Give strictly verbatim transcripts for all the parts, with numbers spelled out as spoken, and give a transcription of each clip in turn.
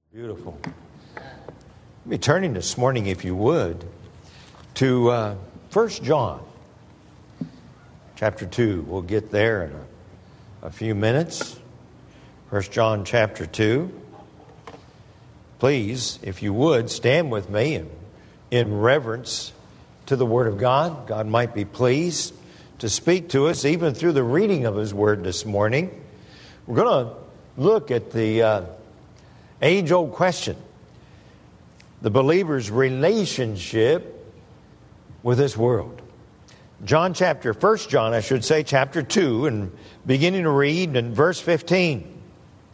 Beautiful. Be turning this morning, if you would, to uh, First John, chapter two. We'll get there in a, a few minutes. First John, chapter two. Please, if you would, stand with me in, in reverence to the Word of God. God might be pleased to speak to us, even through the reading of His Word this morning. We're going to look at the Uh, age-old question, the believer's relationship with this world. John chapter, First John, I should say, chapter two, and beginning to read in verse fifteen,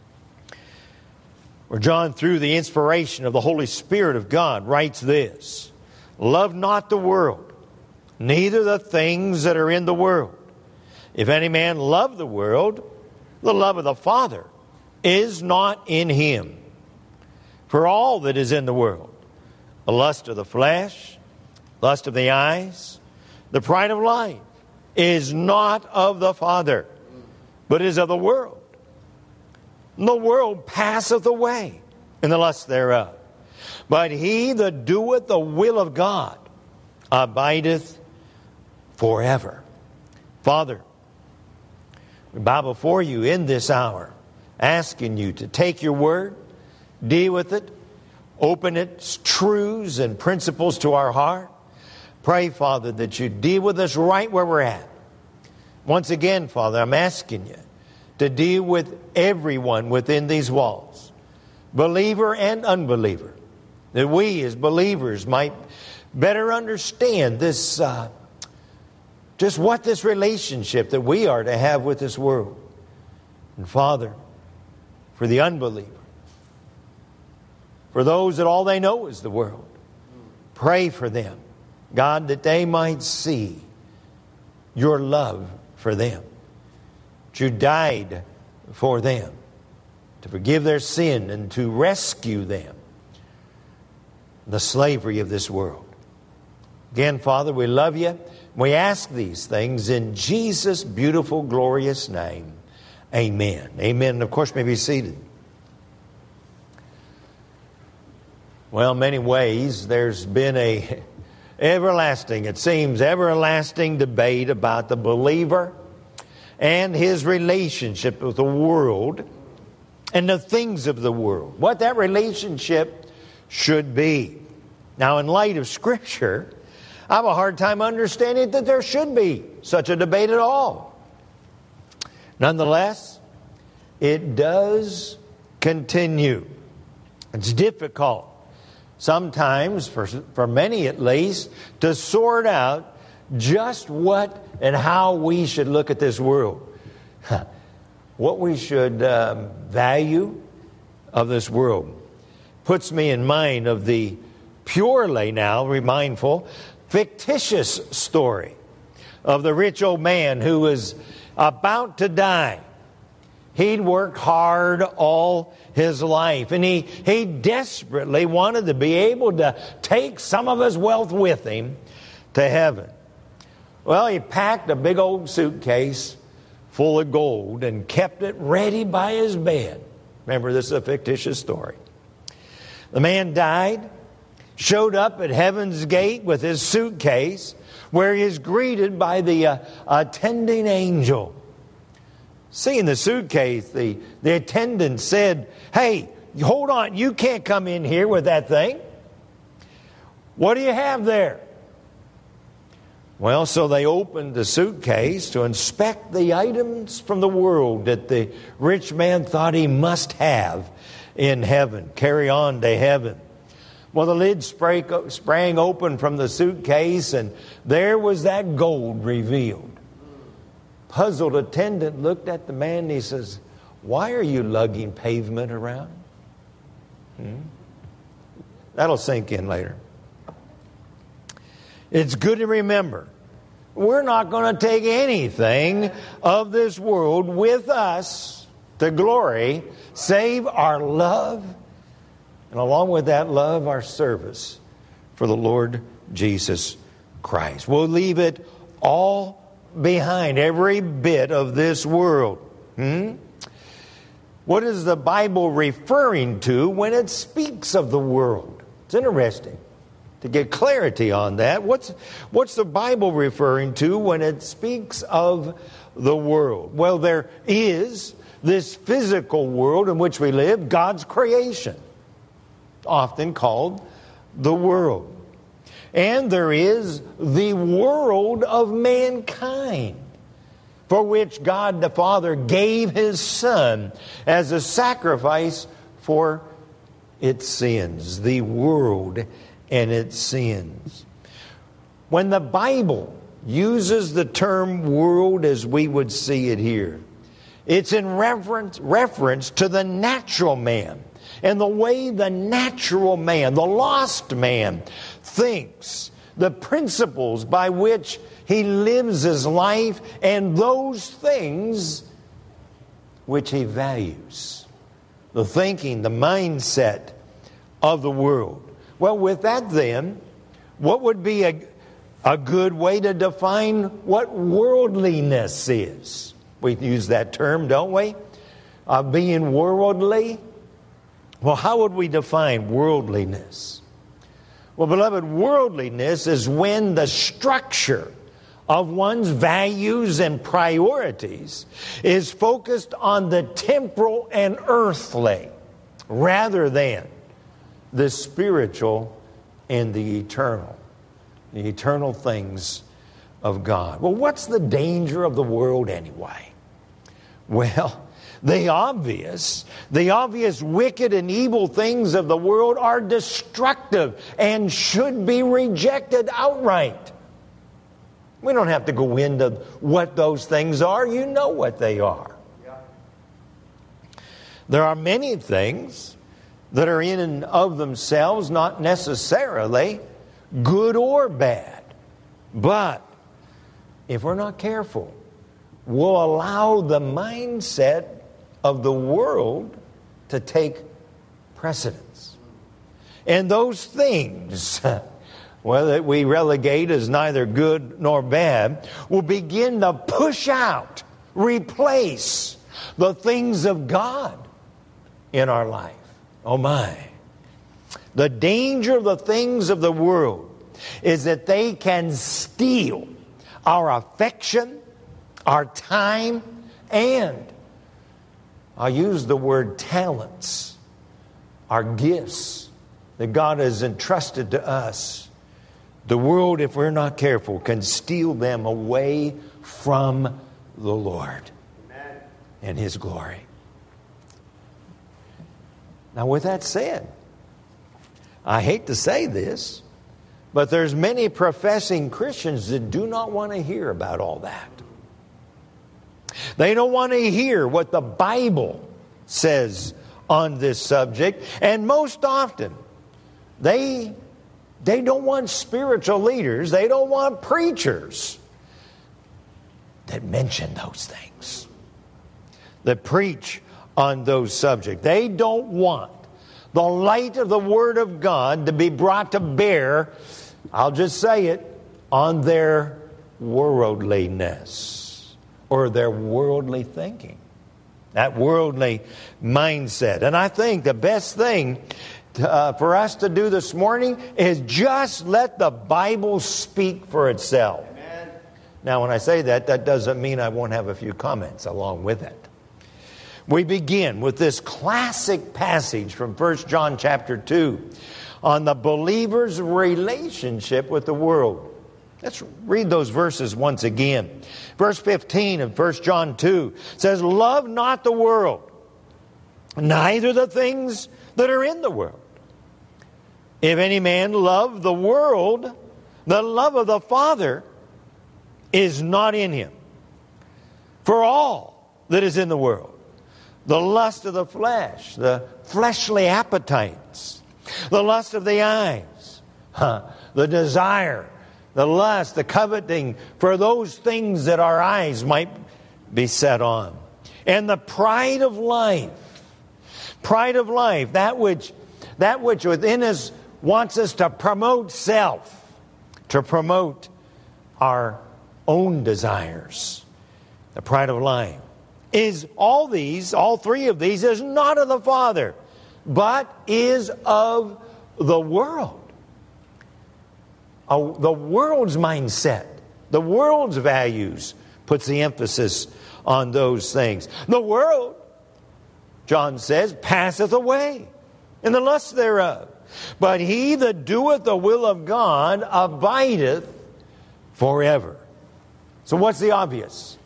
where John, through the inspiration of the Holy Spirit of God, writes this: "Love not the world, neither the things that are in the world. If any man love the world, the love of the Father is not in him. For all that is in the world, the lust of the flesh, lust of the eyes, the pride of life, is not of the Father, but is of the world. And the world passeth away, and the lust thereof. But he that doeth the will of God abideth forever." Father, we bow before you in this hour, asking you to take your word, deal with it, open its truths and principles to our heart. Pray, Father, that you deal with us right where we're at. Once again, Father, I'm asking you to deal with everyone within these walls, believer and unbeliever, that we as believers might better understand this, uh, just what this relationship that we are to have with this world. And Father, for the unbeliever, for those that all they know is the world, pray for them, God, that they might see your love for them. That you died for them to forgive their sin and to rescue them from the slavery of this world. Again, Father, we love you. We ask these things in Jesus' beautiful, glorious name. Amen. Amen. And of course, may be seated. Well, in many ways, there's been a everlasting, it seems, everlasting debate about the believer and his relationship with the world and the things of the world, what that relationship should be. Now, in light of Scripture, I have a hard time understanding that there should be such a debate at all. Nonetheless, it does continue. It's difficult, sometimes, for, for many at least, to sort out just what and how we should look at this world. What we should um, value of this world. Puts me in mind of the purely now, mindful, fictitious story of the rich old man who was about to die. He'd worked hard all his life, and he, he desperately wanted to be able to take some of his wealth with him to heaven. Well, he packed a big old suitcase full of gold and kept it ready by his bed. Remember, this is a fictitious story. The man died, showed up at heaven's gate with his suitcase, where he is greeted by the uh, attending angel. Seeing the suitcase, the, the attendant said, "Hey, hold on, you can't come in here with that thing. What do you have there?" Well, so they opened the suitcase to inspect the items from the world that the rich man thought he must have in heaven, carry on to heaven. Well, the lid sprang open from the suitcase, and there was that gold revealed. Puzzled attendant looked at the man and he says, "Why are you lugging pavement around?" Hmm? That'll sink in later. It's good to remember, we're not going to take anything of this world with us to glory, save our love, and along with that love, our service for the Lord Jesus Christ. We'll leave it all behind, every bit of this world. Hmm? What is the Bible referring to when it speaks of the world? It's interesting to get clarity on that. What's, what's the Bible referring to when it speaks of the world? Well, there is this physical world in which we live, God's creation, often called the world. And there is the world of mankind, for which God the Father gave His Son as a sacrifice for its sins. The world and its sins. When the Bible uses the term world as we would see it here, it's in reference, reference to the natural man and the way the natural man, the lost man, thinks, the principles by which he lives his life, and those things which he values. The thinking, the mindset of the world. Well, with that then, what would be a, a good way to define what worldliness is? We use that term, don't we? Uh, being worldly. Well, how would we define worldliness? Well, beloved, worldliness is when the structure of one's values and priorities is focused on the temporal and earthly rather than the spiritual and the eternal, the eternal things of God. Well, what's the danger of the world anyway? Well, the obvious, the obvious wicked and evil things of the world are destructive and should be rejected outright. We don't have to go into what those things are. You know what they are. There are many things that are in and of themselves not necessarily good or bad. But if we're not careful, we'll allow the mindset of the world to take precedence. And those things, whether we relegate as neither good nor bad, will begin to push out, replace the things of God in our life. Oh my. The danger of the things of the world is that they can steal our affection, our time, and I'll use the word talents, our gifts that God has entrusted to us. The world, if we're not careful, can steal them away from the Lord Amen. And His glory. Now, with that said, I hate to say this, but there's many professing Christians that do not want to hear about all that. They don't want to hear what the Bible says on this subject. And most often, they, they don't want spiritual leaders. They don't want preachers that mention those things, that preach on those subjects. They don't want the light of the Word of God to be brought to bear, I'll just say it, on their worldliness or their worldly thinking, that worldly mindset. And I think the best thing to, uh, for us to do this morning is just let the Bible speak for itself. Amen. Now, when I say that, that doesn't mean I won't have a few comments along with it. We begin with this classic passage from First John chapter two on the believer's relationship with the world. Let's read those verses once again. Verse fifteen of First John two says, "Love not the world, neither the things that are in the world. If any man love the world, the love of the Father is not in him. For all that is in the world, the lust of the flesh, the fleshly appetites, the lust of the eyes, huh, the desire, the lust, the coveting for those things that our eyes might be set on, and the pride of life, pride of life, that which, that which within us wants us to promote self, to promote our own desires, the pride of life. is all these, all three of these, is not of the Father, but is of the world. Uh, the world's mindset, the world's values puts the emphasis on those things. The world, John says, passeth away, and the lust thereof. But he that doeth the will of God abideth forever. So what's the obvious?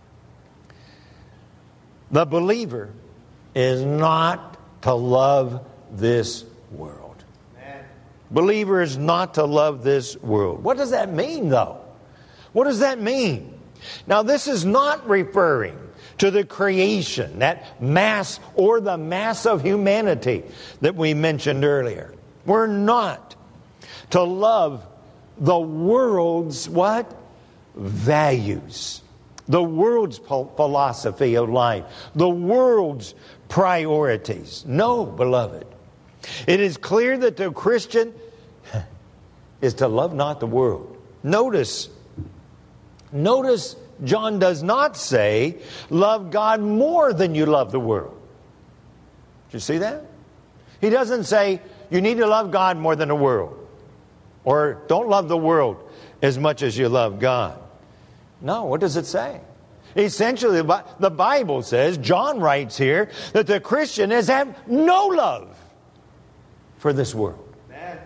The believer is not to love this world. Amen. Believer is not to love this world. What does that mean, though? What does that mean? Now, this is not referring to the creation, that mass or the mass of humanity that we mentioned earlier. We're not to love the world's what? Values. The world's philosophy of life. The world's priorities. No, beloved. It is clear that the Christian is to love not the world. Notice, notice John does not say, love God more than you love the world. Did you see that? He doesn't say, you need to love God more than the world. Or don't love the world as much as you love God. No, what does it say? Essentially, the Bible says, John writes here, that the Christian is have no love for this world. Amen.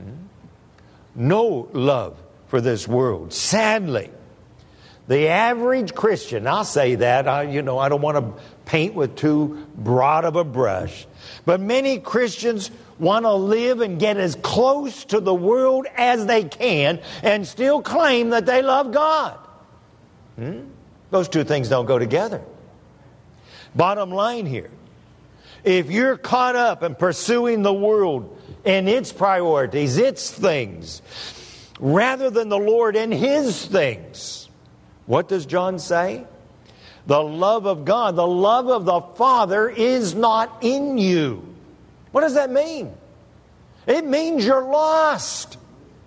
No love for this world. Sadly, the average Christian, I'll say that, I, you know, I don't want to paint with too broad of a brush, but many Christians want to live and get as close to the world as they can and still claim that they love God. Hmm? Those two things don't go together. Bottom line here, if you're caught up in pursuing the world and its priorities, its things, rather than the Lord and His things, what does John say? The love of God, the love of the Father is not in you. What does that mean? It means you're lost.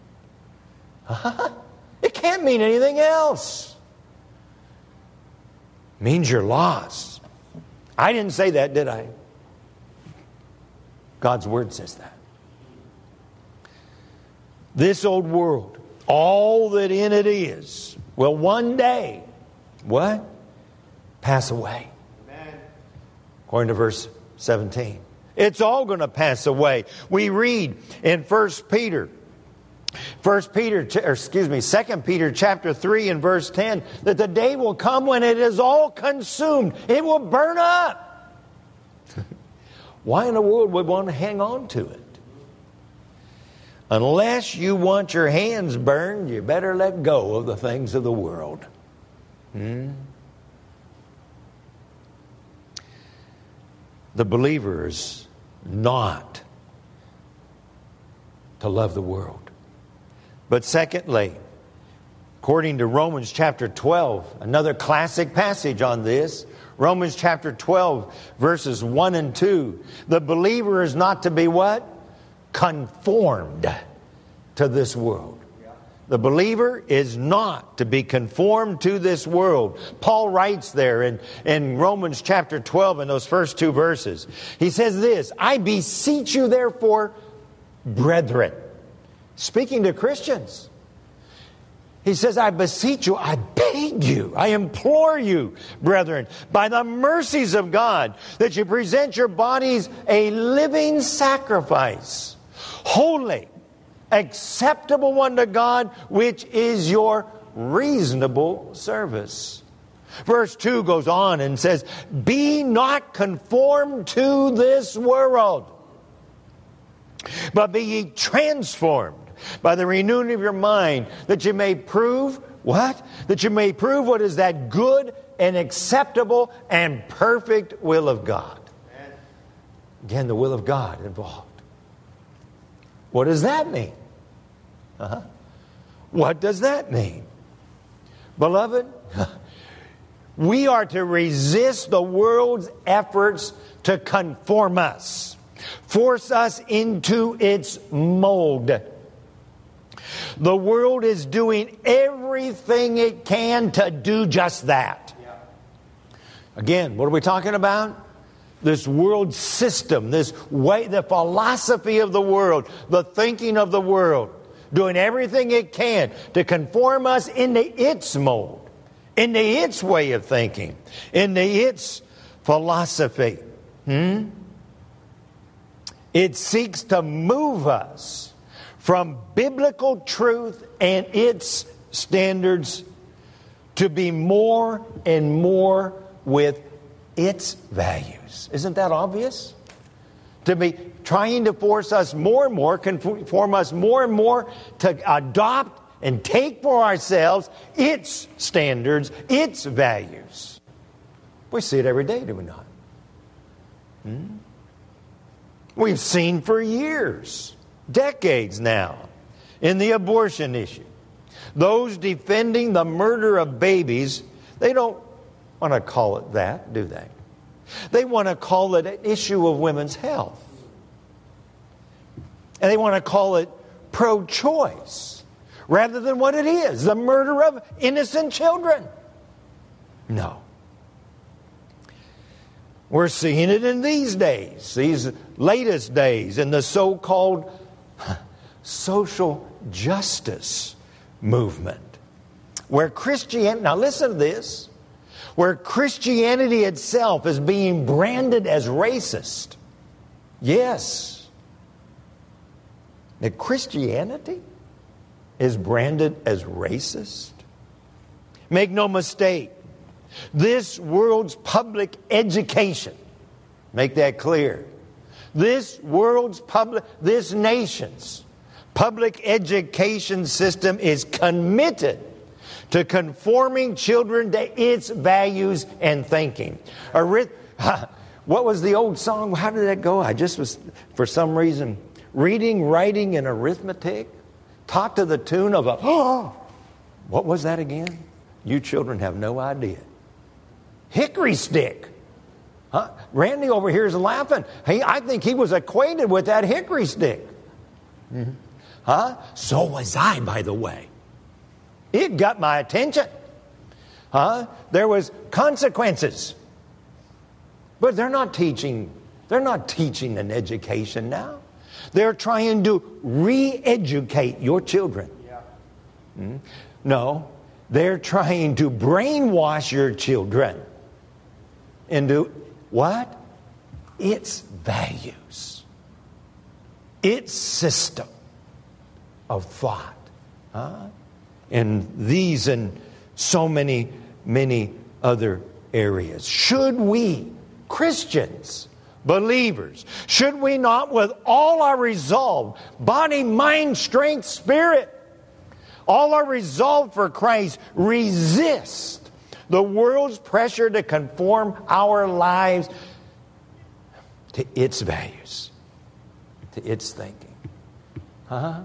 It can't mean anything else. It means you're lost. I didn't say that, did I? God's Word says that. This old world, all that in it is, will one day, what? Pass away. Amen. According to verse seventeen. It's all going to pass away. We read in First Peter, First Peter, or excuse me, Second Peter chapter three and verse ten, that the day will come when it is all consumed. It will burn up. Why in the world would one hang on to it? Unless you want your hands burned, you better let go of the things of the world. Hmm? The believer is not to love the world. But secondly, according to Romans chapter twelve, another classic passage on this, Romans chapter twelve, verses one and two, the believer is not to be what? Conformed to this world. The believer is not to be conformed to this world. Paul writes there in, in Romans chapter twelve in those first two verses. He says this, I beseech you therefore, brethren. Speaking to Christians. He says, I beseech you, I beg you, I implore you, brethren, by the mercies of God, that you present your bodies a living sacrifice, holy, acceptable one to God, which is your reasonable service. Verse two goes on and says, be not conformed to this world, but be ye transformed by the renewing of your mind, that you may prove, what? That you may prove what is that good and acceptable and perfect will of God. Amen. Again, the will of God involved. What does that mean? Uh-huh. What does that mean? Beloved, we are to resist the world's efforts to conform us, force us into its mold. The world is doing everything it can to do just that. Again, what are we talking about? This world system, this way, the philosophy of the world, the thinking of the world, doing everything it can to conform us into its mold, into its way of thinking, into its philosophy. Hmm? It seeks to move us from biblical truth and its standards to be more and more with its values. Isn't that obvious? To be trying to force us more and more, conform us more and more to adopt and take for ourselves its standards, its values. We see it every day, do we not? Hmm? We've seen for years, decades now, in the abortion issue. Those defending the murder of babies, they don't want to call it that, do they? They want to call it an issue of women's health. And they want to call it pro-choice rather than what it is, the murder of innocent children. No. We're seeing it in these days, these latest days, in the so-called social justice movement, where Christianity, now listen to this, where Christianity itself is being branded as racist. Yes. That Christianity is branded as racist. Make no mistake, this world's public education, make that clear, this world's public, this nation's public education system is committed to conforming children to its values and thinking. Arith- what was the old song? How did that go? I just was, for some reason, reading, writing, and arithmetic, taught to the tune of a, oh, what was that again? You children have no idea. Hickory stick. Huh? Randy over here is laughing. He, I think he was acquainted with that hickory stick. Mm-hmm. Huh? So was I, by the way. It got my attention. Huh? There was consequences. But they're not teaching, they're not teaching an education now. They're trying to re-educate your children. Yeah. Hmm? No, they're trying to brainwash your children into what? Its values. Its system of thought. Huh? In these and so many, many other areas. Should we, Christians, believers, should we not with all our resolve, body, mind, strength, spirit, all our resolve for Christ, resist the world's pressure to conform our lives to its values, to its thinking? Huh?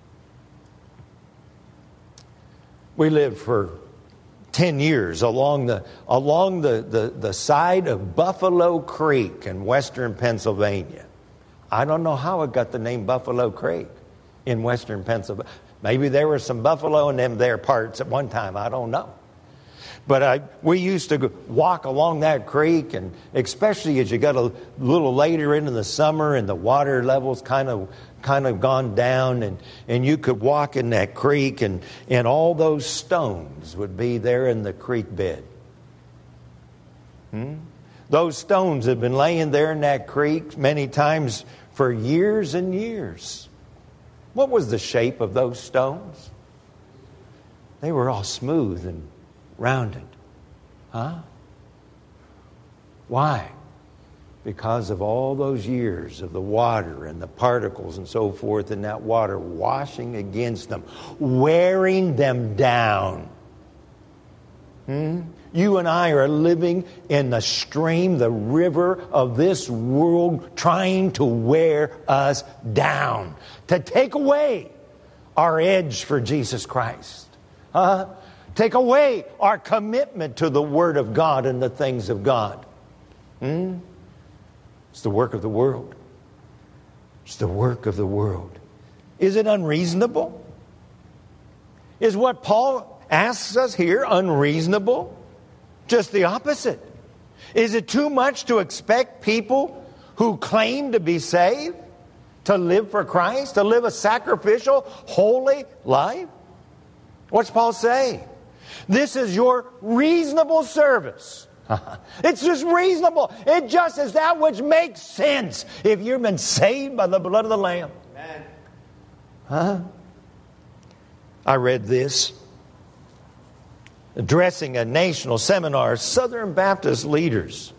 We lived for ten years along the along the, the, the side of Buffalo Creek in western Pennsylvania. I don't know how it got the name Buffalo Creek in western Pennsylvania. Maybe there were some buffalo in them there parts at one time. I don't know. But I, we used to walk along that creek, and especially as you got a little later into the summer and the water levels kind of kind of gone down, and, and you could walk in that creek, and, and all those stones would be there in the creek bed. Hmm? Those stones had been laying there in that creek many times for years and years. What was the shape of those stones? They were all smooth and rounded. Huh? Why? Because of all those years of the water and the particles and so forth in that water washing against them, wearing them down. Hmm? You and I are living in the stream, the river of this world, trying to wear us down, to take away our edge for Jesus Christ. Huh? Take away our commitment to the Word of God and the things of God. Hmm? It's the work of the world. It's the work of the world. Is it unreasonable? Is what Paul asks us here unreasonable? Just the opposite. Is it too much to expect people who claim to be saved to live for Christ, to live a sacrificial, holy life? What's Paul saying? This is your reasonable service. It's just reasonable. It just is that which makes sense if you've been saved by the blood of the Lamb. Amen. Huh? I read this. Addressing a national seminar of Southern Baptist leaders,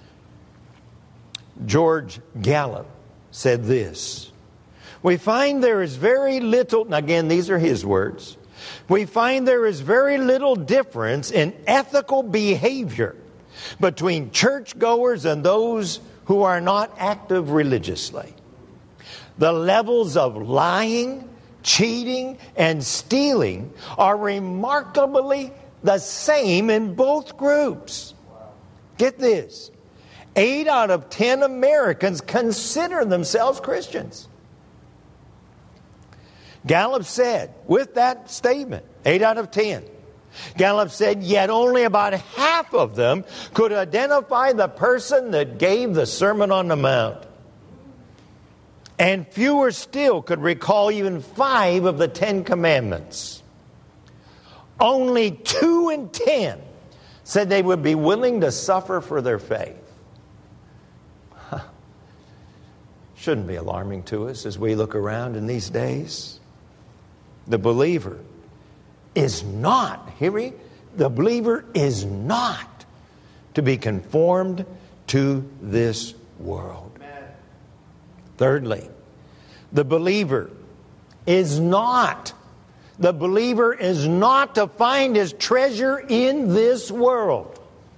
George Gallup said this: we find there is very little, and again, these are his words, we find there is very little difference in ethical behavior between churchgoers and those who are not active religiously. The levels of lying, cheating, and stealing are remarkably the same in both groups. Get this. Eight out of ten Americans consider themselves Christians. Gallup said, with that statement, eight out of ten, Gallup said, yet only about half of them could identify the person that gave the Sermon on the Mount. And fewer still could recall even five of the Ten Commandments. Only two in ten said they would be willing to suffer for their faith. Huh. Shouldn't be alarming to us as we look around in these days. The believer is not, hear me, the believer is not to be conformed to this world. Amen. Thirdly, the believer is not The believer is not to find his treasure in this world.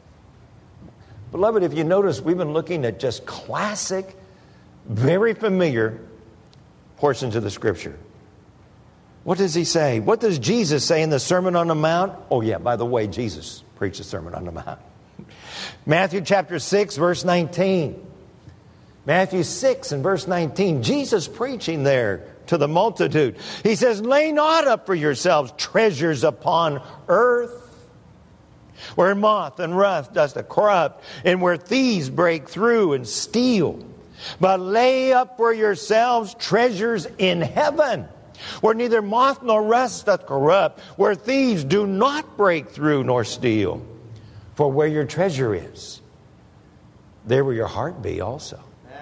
Beloved, if you notice, we've been looking at just classic, very familiar portions of the Scripture. What does he say? What does Jesus say in the Sermon on the Mount? Oh yeah, by the way, Jesus preached the Sermon on the Mount. Matthew chapter six, verse nineteen. Matthew six and verse nineteen. Jesus preaching there to the multitude. He says, lay not up for yourselves treasures upon earth, where moth and rust does corrupt, and where thieves break through and steal. But lay up for yourselves treasures in heaven, where neither moth nor rust doth corrupt, where thieves do not break through nor steal. For where your treasure is, there will your heart be also.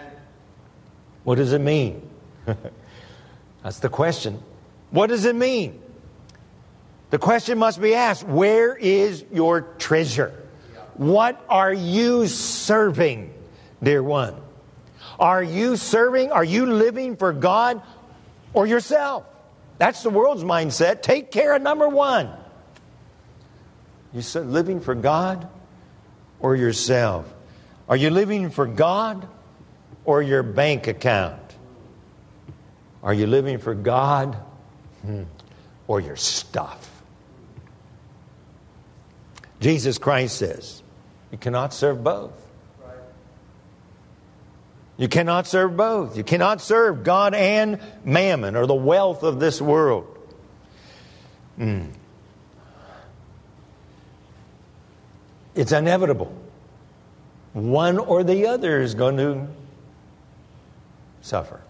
What does it mean? That's the question. What does it mean? The question must be asked, where is your treasure? What are you serving, dear one? Are you serving, are you living for God or yourself? That's the world's mindset. Take care of number one. You living for God or yourself? Are you living for God or your bank account? Are you living for God or your stuff? Jesus Christ says, you cannot serve both. You cannot serve both. You cannot serve God and mammon, or the wealth of this world. Mm. It's inevitable. One or the other is going to suffer.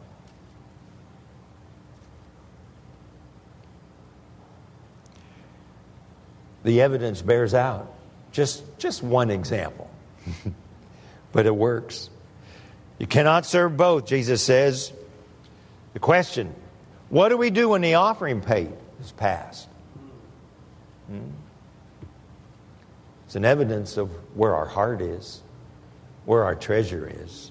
The evidence bears out. Just, just one example. But it works. You cannot serve both, Jesus says. The question, what do we do when the offering plate is passed? Hmm? It's an evidence of where our heart is, where our treasure is.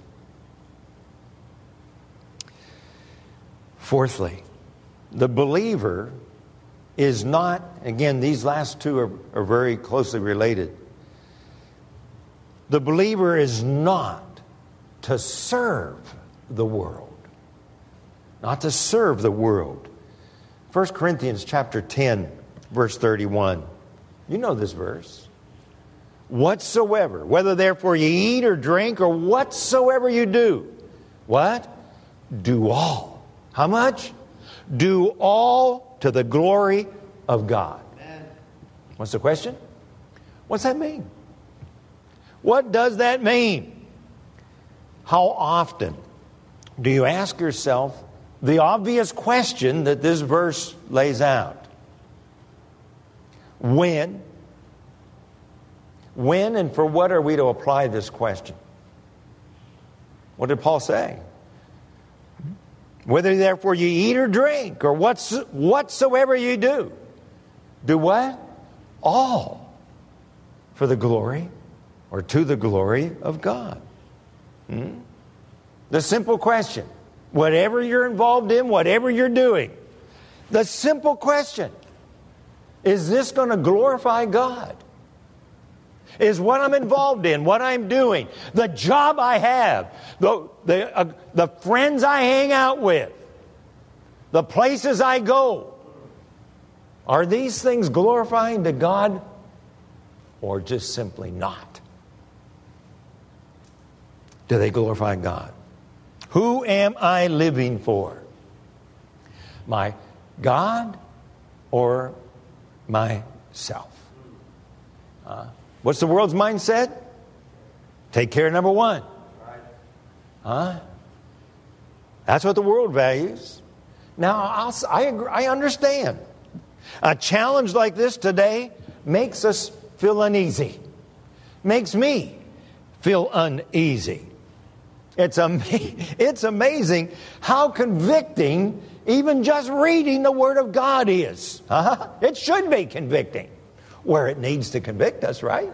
Fourthly, the believer is not, again, these last two are, are very closely related. The believer is not to serve the world. Not to serve the world. First Corinthians chapter ten, verse thirty-one. You know this verse. Whatsoever, whether therefore you eat or drink or whatsoever you do. What? Do all. How much? Do all to the glory of God. Amen. What's the question? What's that mean? What does that mean? How often do you ask yourself the obvious question that this verse lays out? When? When and for what are we to apply this question? What did Paul say? Whether therefore you eat or drink or what's, whatsoever you do, do what? All for the glory or to the glory of God. Hmm? The simple question, whatever you're involved in, whatever you're doing, the simple question, is this going to glorify God? Is what I'm involved in, what I'm doing, the job I have, the, the, uh, the friends I hang out with, the places I go, are these things glorifying to God or just simply not? Do they glorify God? Who am I living for? My God or myself? Uh, what's the world's mindset? Take care of number one. Huh? That's what the world values. Now, I'll, I agree, I understand. A challenge like this today makes us feel uneasy. Makes me feel uneasy. It's, am- it's amazing how convicting even just reading the Word of God is. Uh-huh. It should be convicting where it needs to convict us, right?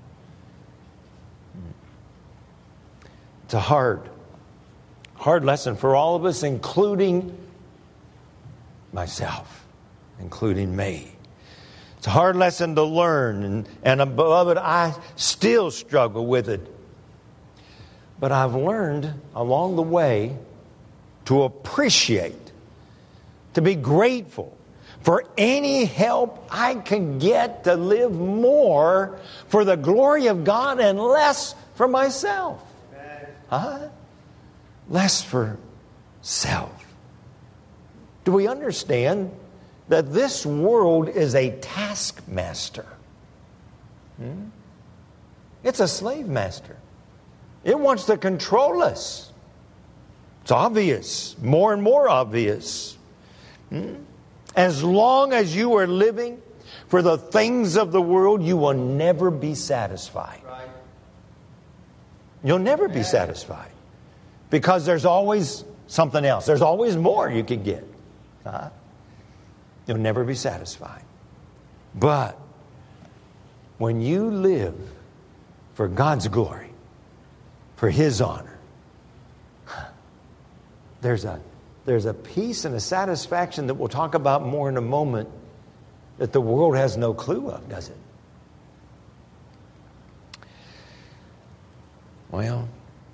It's a hard, hard lesson for all of us, including myself, including me. It's a hard lesson to learn, and, and beloved, I still struggle with it. But I've learned along the way to appreciate, to be grateful for any help I can get to live more for the glory of God and less for myself. Huh? Less for self. Do we understand that this world is a taskmaster? Hmm? It's a slave master. It wants to control us. It's obvious, more and more obvious. Hmm? As long as you are living for the things of the world, you will never be satisfied. Right. You'll never be satisfied. Because there's always something else. There's always more you can get. Huh? You'll never be satisfied. But when you live for God's glory, for His honor, there's a there's a peace and a satisfaction that we'll talk about more in a moment that the world has no clue of, does it? Well,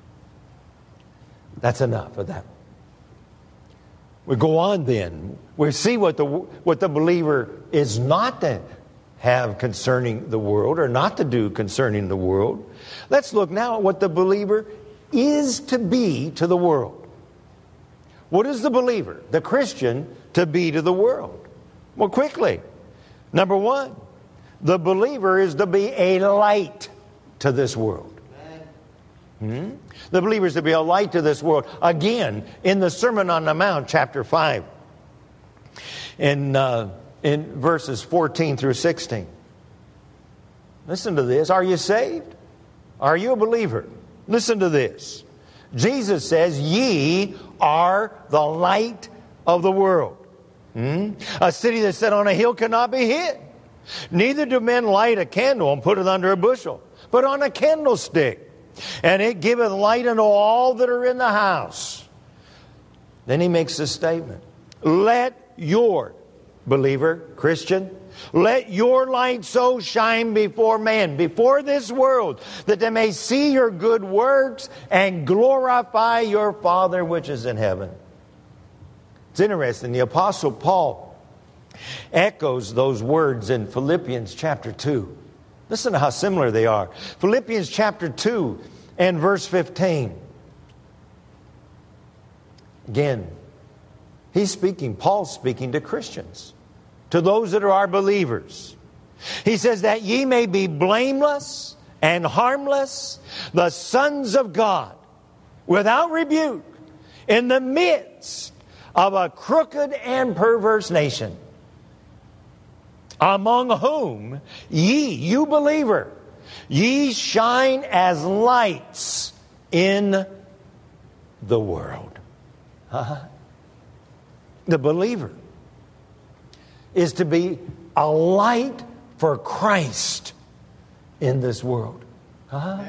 that's enough of that. We go on then. We see what the what the believer is not to have concerning the world or not to do concerning the world. Let's look now at what the believer is to be to the world. What is the believer, the Christian, to be to the world? Well, quickly. Number one, the believer is to be a light to this world. Hmm? The believer is to be a light to this world. Again, in the Sermon on the Mount, chapter five, in, uh, in verses fourteen through sixteen. Listen to this. Are you saved? Are you a believer? Listen to this. Jesus says, ye are the light of the world. Hmm? A city that's set on a hill cannot be hid. Neither do men light a candle and put it under a bushel, but on a candlestick. And it giveth light unto all that are in the house. Then he makes this statement. Let your, believer, Christian, let your light so shine before man, before this world, that they may see your good works and glorify your Father which is in heaven. It's interesting. The Apostle Paul echoes those words in Philippians chapter two. Listen to how similar they are. Philippians chapter two and verse fifteen. Again, he's speaking, Paul's speaking to Christians, to those that are our believers. He says that ye may be blameless and harmless, the sons of God, without rebuke, in the midst of a crooked and perverse nation, among whom ye, you believer, ye shine as lights in the world. Uh-huh. The believer is to be a light for Christ in this world. Uh-huh.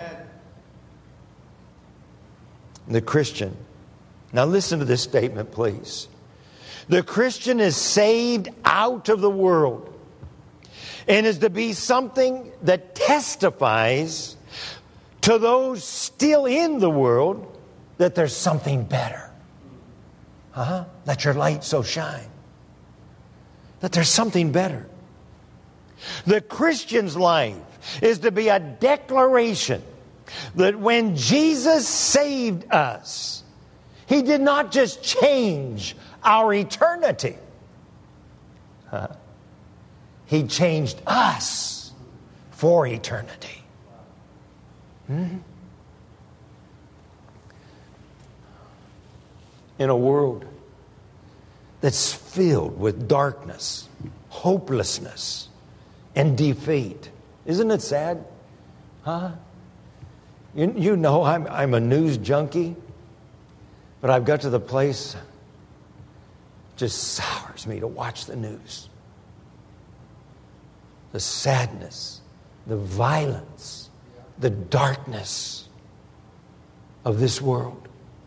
The Christian. Now listen to this statement, please. The Christian is saved out of the world and is to be something that testifies to those still in the world that there's something better. Uh-huh. Let your light so shine. That there's something better. The Christian's life is to be a declaration that when Jesus saved us, He did not just change our eternity. Uh, he changed us for eternity. Hmm? In a world that's filled with darkness, hopelessness, and defeat. Isn't it sad? Huh? You, you know I'm, I'm a news junkie, but I've got to the place, it just sours me to watch the news. The sadness, the violence, the darkness of this world.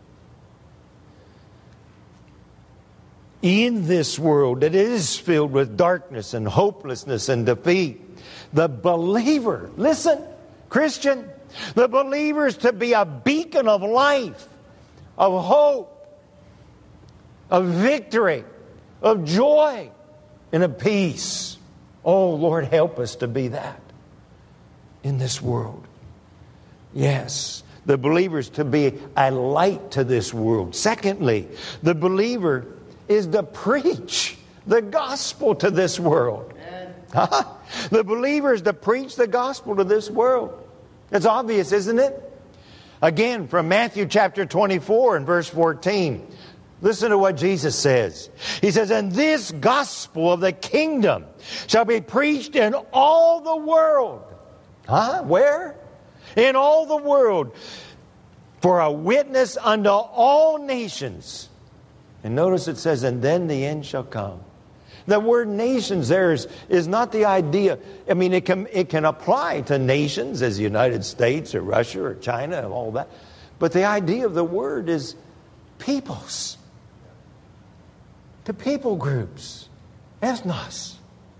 In this world that is filled with darkness and hopelessness and defeat, the believer, listen, Christian, the believer is to be a beacon of life, of hope, of victory, of joy, and of peace. Oh, Lord, help us to be that in this world. Yes, the believer is to be a light to this world. Secondly, the believer is to preach the gospel to this world. Huh? The believer is to preach the gospel to this world. It's obvious, isn't it? Again, from Matthew chapter twenty-four and verse fourteen. Listen to what Jesus says. He says, "And this gospel of the kingdom shall be preached in all the world." Huh? Where? In all the world. For a witness unto all nations. And notice it says, "And then the end shall come." The word nations there is, is not the idea. I mean, it can, it can apply to nations as the United States or Russia or China and all that. But the idea of the word is peoples. To people groups. Ethnos.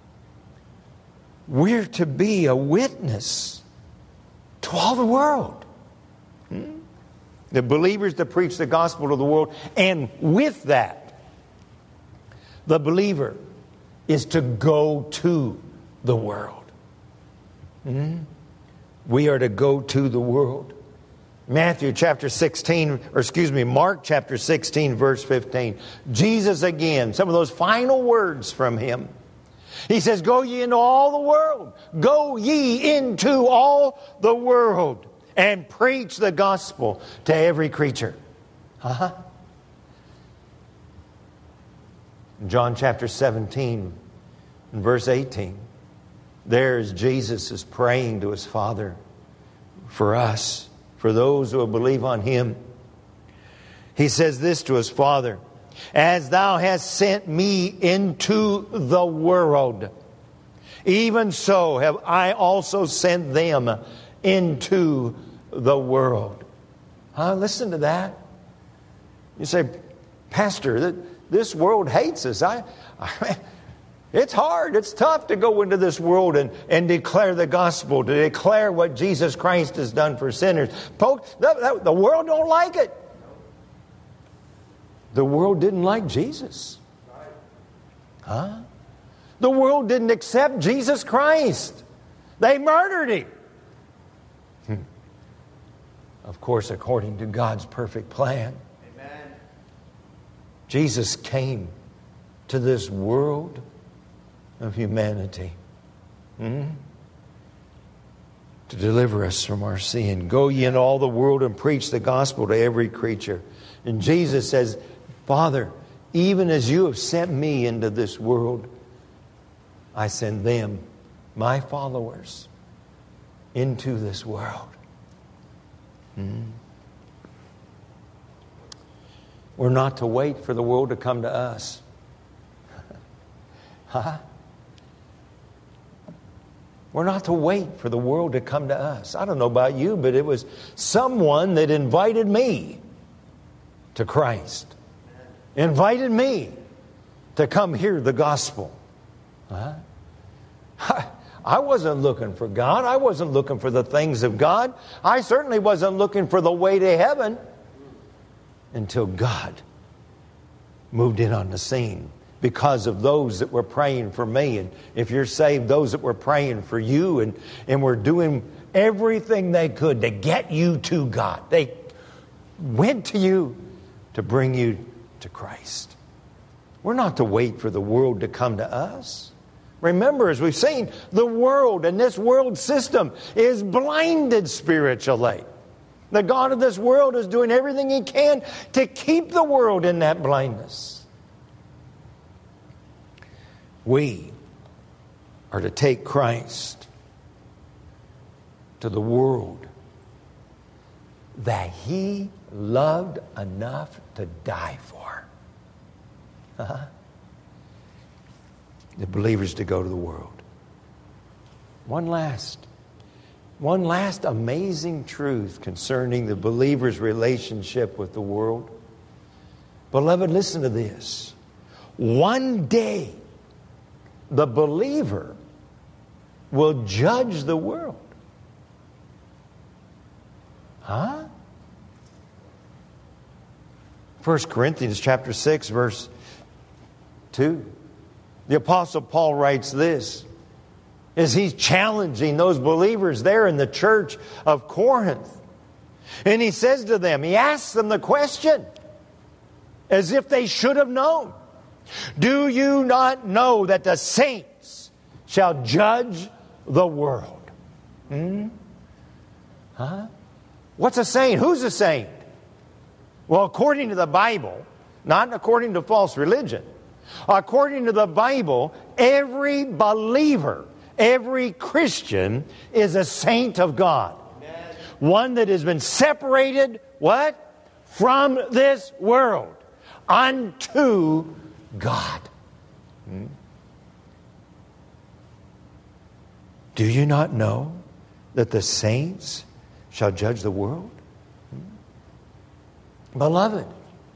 We're to be a witness to all the world. Hmm? The believers to preach the gospel to the world. And with that, the believer is to go to the world. Hmm? We are to go to the world. Matthew chapter sixteen, or excuse me, Mark chapter sixteen, verse fifteen. Jesus again, some of those final words from Him. He says, "Go ye into all the world. Go ye into all the world and preach the gospel to every creature." Uh-huh. John chapter seventeen and verse eighteen. There's Jesus is praying to His Father for us, for those who believe on Him. He says this to His Father: "As thou hast sent me into the world, even so have I also sent them into the world." Huh? Listen to that. You say, "Pastor, this world hates us." I, I, it's hard. It's tough to go into this world and, and declare the gospel, to declare what Jesus Christ has done for sinners. Folks, the, the world don't like it. The world didn't like Jesus. Huh? The world didn't accept Jesus Christ. They murdered Him. Hmm. Of course, according to God's perfect plan. Amen. Jesus came to this world of humanity. Hmm? to deliver us from our sin. Go ye into all the world and preach the gospel to every creature. And Jesus says, Father, even as you have sent me into this world, I send them, my followers, into this world. Hmm. We're not to wait for the world to come to us. Huh? We're not to wait for the world to come to us. I don't know about you, but it was someone that invited me to Christ. Invited me to come hear the gospel. Huh? I wasn't looking for God. I wasn't looking for the things of God. I certainly wasn't looking for the way to heaven until God moved in on the scene because of those that were praying for me. And if you're saved, those that were praying for you and, and were doing everything they could to get you to God. They went to you to bring you to Christ. We're not to wait for the world to come to us. Remember, as we've seen, the world and this world system is blinded spiritually. The God of this world is doing everything He can to keep the world in that blindness. We are to take Christ to the world that He loved enough to die for. Uh-huh. The believers to go to the world. One last, one last amazing truth concerning the believer's relationship with the world. Beloved, listen to this. One day, the believer will judge the world. Huh? First Corinthians chapter six, verse two. The Apostle Paul writes this as he's challenging those believers there in the church of Corinth. And he says to them, he asks them the question as if they should have known. Do you not know that the saints shall judge the world? Hmm? Huh? What's a saint? Who's a saint? Well, according to the Bible, not according to false religion, according to the Bible, every believer, every Christian is a saint of God. Amen. One that has been separated, what? From this world unto God. Hmm? Do you not know that the saints shall judge the world? Hmm? Beloved.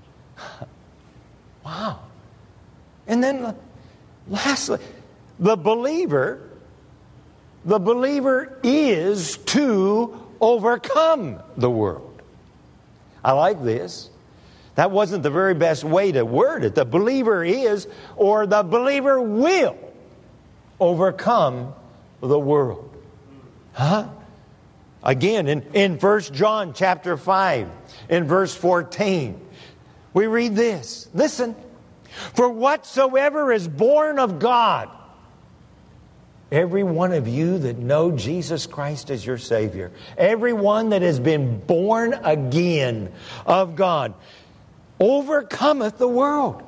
Wow. And then lastly, the believer, the believer is to overcome the world. I like this. That wasn't the very best way to word it. The believer is, or the believer will overcome the world. Huh? Again, in, in First John chapter five, in verse fourteen, we read this. Listen. For whatsoever is born of God, every one of you that know Jesus Christ as your Savior, every one that has been born again of God, overcometh the world.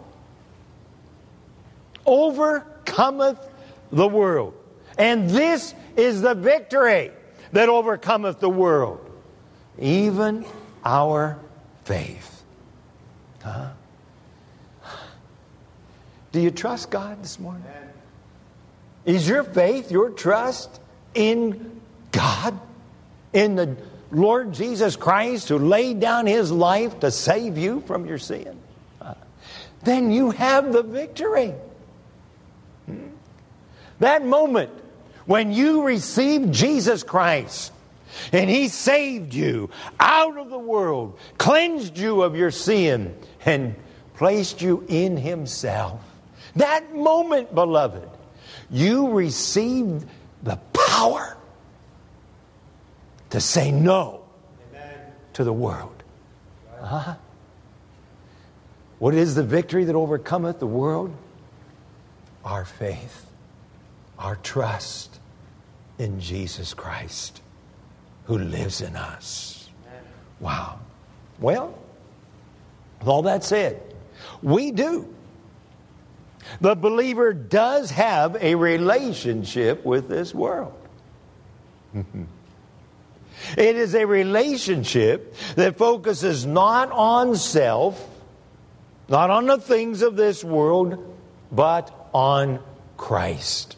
Overcometh the world. And this is the victory that overcometh the world, even our faith. Huh? Do you trust God this morning? Is your faith, your trust in God? In the Lord Jesus Christ who laid down His life to save you from your sin? Uh, then you have the victory. Hmm? That moment when you received Jesus Christ and He saved you out of the world, cleansed you of your sin, and placed you in Himself. That moment, beloved, you received the power to say no Amen. To the world. Uh-huh. What is the victory that overcometh the world? Our faith, our trust in Jesus Christ. who lives in us. Wow. Well, with all that said, we do. The believer does have a relationship with this world. It is a relationship that focuses not on self, not on the things of this world, but on Christ,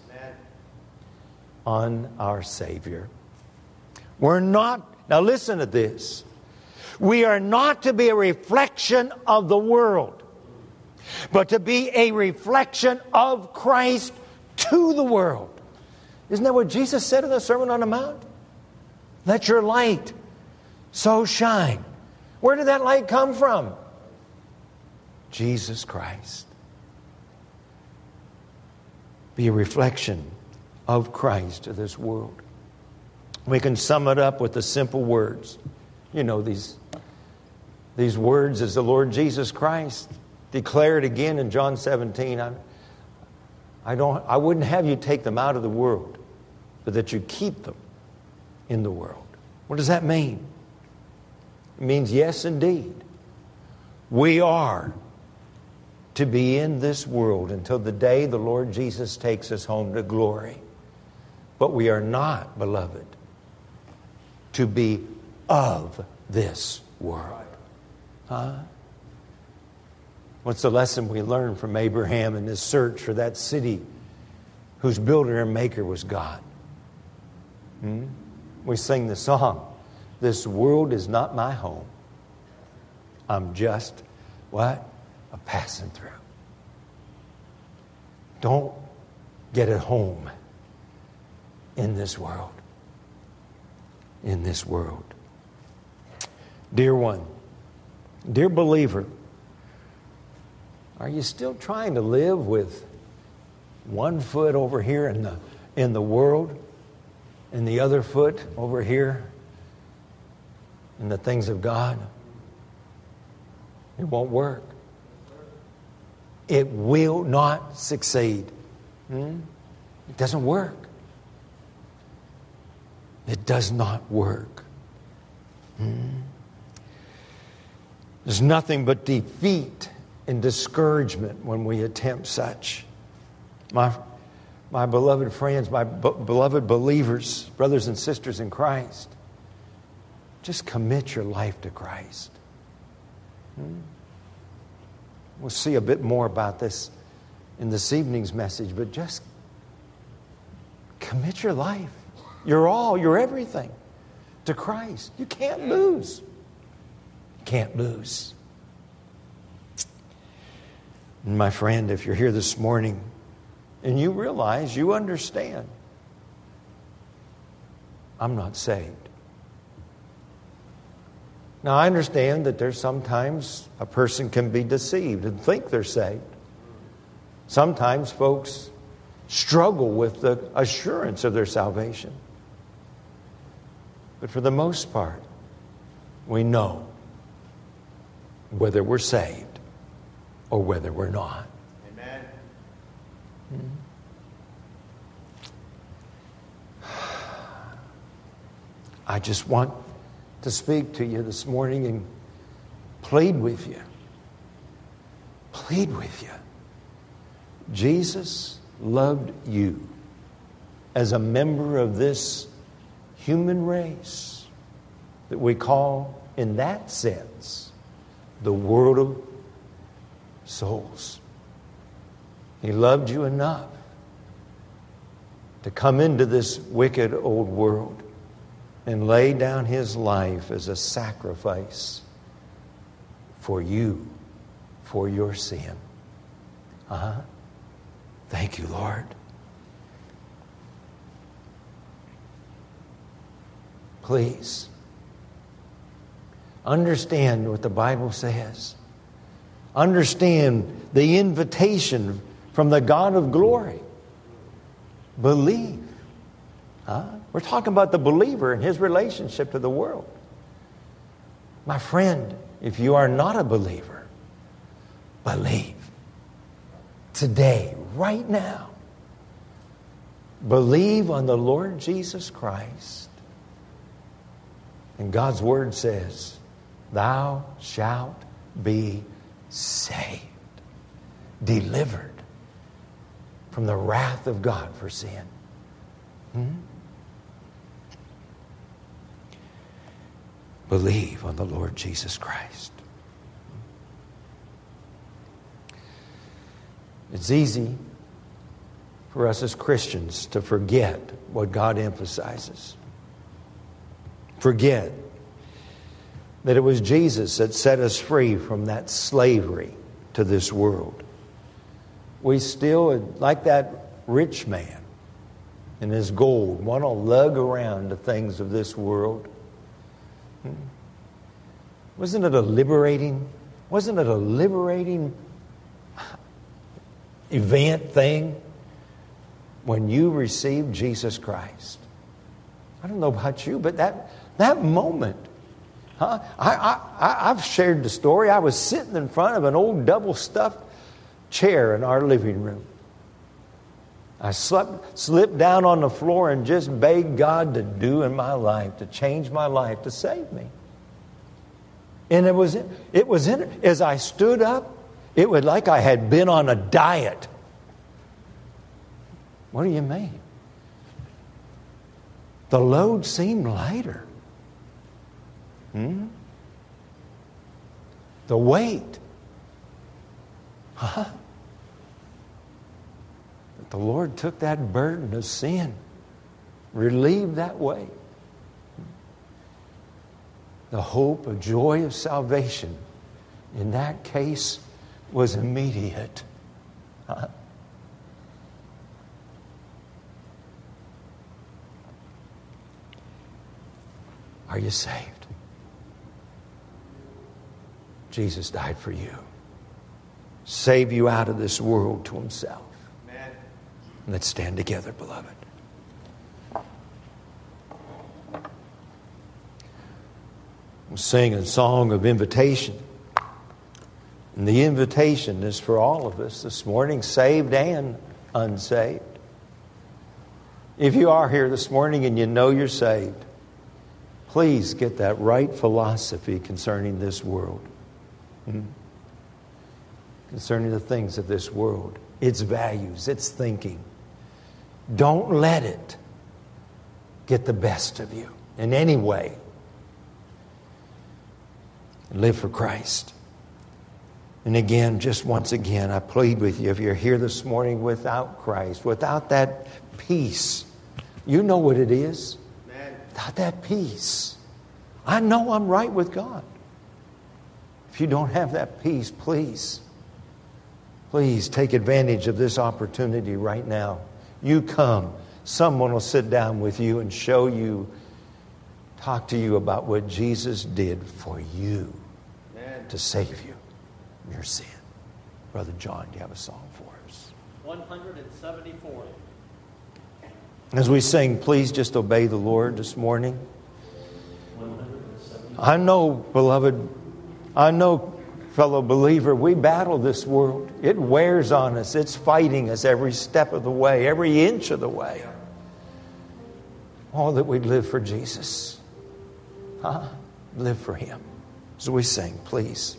on our Savior. We're not, now listen to this, we are not to be a reflection of the world, but to be a reflection of Christ to the world. Isn't that what Jesus said in the Sermon on the Mount? Let your light so shine. Where did that light come from? Jesus Christ. Be a reflection of Christ to this world. We can sum it up with the simple words. You know, these, these words as the Lord Jesus Christ declared again in John seventeen. I, I, don't, I wouldn't have you take them out of the world, but that you keep them in the world. What does that mean? It means, yes, indeed, we are to be in this world until the day the Lord Jesus takes us home to glory. But we are not, beloved, to be of this world. Huh? What's the lesson we learned from Abraham in his search for that city whose builder and maker was God? Hmm? We sing the song, this world is not my home. I'm just, what? A passing through. Don't get at home in this world. In this world. Dear one, dear believer, are you still trying to live with one foot over here in the in the world and the other foot over here in the things of God? It won't work. It will not succeed. Hmm? It doesn't work. It does not work. Hmm? There's nothing but defeat and discouragement when we attempt such. My, my beloved friends, my be- beloved believers, brothers and sisters in Christ, just commit your life to Christ. Hmm? We'll see a bit more about this in this evening's message, but just commit your life, your all, your everything to Christ. You can't lose. You can't lose. And my friend, if you're here this morning and you realize, you understand, I'm not saved. Now, I understand that there's sometimes a person can be deceived and think they're saved. Sometimes folks struggle with the assurance of their salvation. But for the most part, we know whether we're saved or whether we're not. Amen. I just want to speak to you this morning and plead with you. Plead with you. Jesus loved you as a member of this human race that we call, in that sense, the world of souls. He loved you enough to come into this wicked old world and lay down His life as a sacrifice for you, for your sin. Uh-huh. Thank you, Lord. Please, understand what the Bible says. Understand the invitation from the God of glory. Believe. Huh? We're talking about the believer and his relationship to the world. My friend, if you are not a believer, believe. Today, right now, believe on the Lord Jesus Christ And God's Word says, thou shalt be saved, delivered from the wrath of God for sin. Hmm? Believe on the Lord Jesus Christ. It's easy for us as Christians to forget what God emphasizes. Forget that it was Jesus that set us free from that slavery to this world. We still, like that rich man and his gold, want to lug around the things of this world. Wasn't it a liberating, wasn't it a liberating event thing when you received Jesus Christ? I don't know about you, but that that moment, huh? I, I, I've shared the story. I was sitting in front of an old double-stuffed chair in our living room. I slept, slipped down on the floor and just begged God to do in my life, to change my life, to save me. And it was, it was in, as I stood up, it was like I had been on a diet. What do you mean? The load seemed lighter. Hmm? The weight. Huh? But the Lord took that burden of sin, relieved that weight. The hope, of joy of salvation in that case was immediate. Huh? Are you saved? Jesus died for you. Save you out of this world to Himself. Amen. Let's stand together, beloved. We'll sing a song of invitation. And the invitation is for all of us this morning, saved and unsaved. If you are here this morning and you know you're saved, please get that right philosophy concerning this world. Hmm? Concerning the things of this world, its values, its thinking. Don't let it get the best of you in any way. Live for Christ. And again, just once again, I plead with you, if you're here this morning without Christ, without that peace, you know what it is. Amen. Without that peace. I know I'm right with God. If you don't have that peace, please, please take advantage of this opportunity right now. You come. Someone will sit down with you and show you, talk to you about what Jesus did for you. Amen. To save you from your sin. Brother John, do you have a song for us? one seventy-four. As we sing, please just obey the Lord this morning. I know, beloved, I know, fellow believer, we battle this world. It wears on us. It's fighting us every step of the way, every inch of the way. Oh, that we'd live for Jesus. Huh? Live for Him. As we sing, please.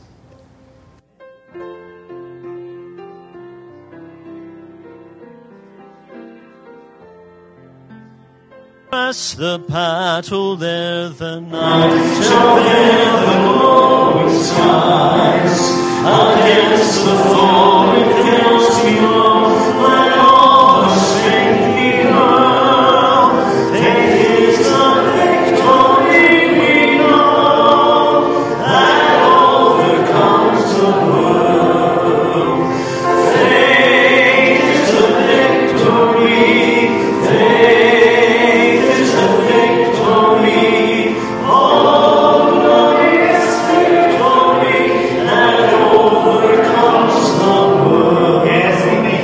The battle there, the night shall bear the glowing skies. Against the foe it kills below, let all the strength be hurled. Take is the victory we know, that overcomes the world. Faith is the victory, faith. Yes,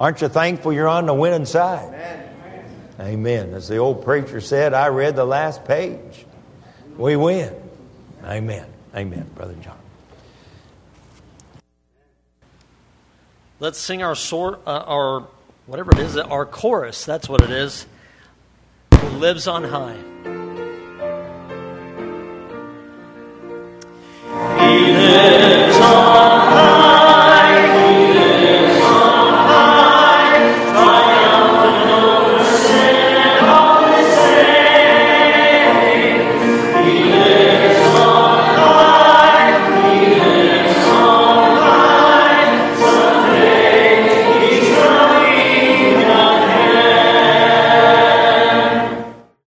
Aren't you thankful you're on the winning side? Amen. Amen. As the old preacher said, I read the last page. We win. Amen. Amen, Brother John. Let's sing our sort, uh, our whatever it is, our chorus. That's what it is. Who lives on high.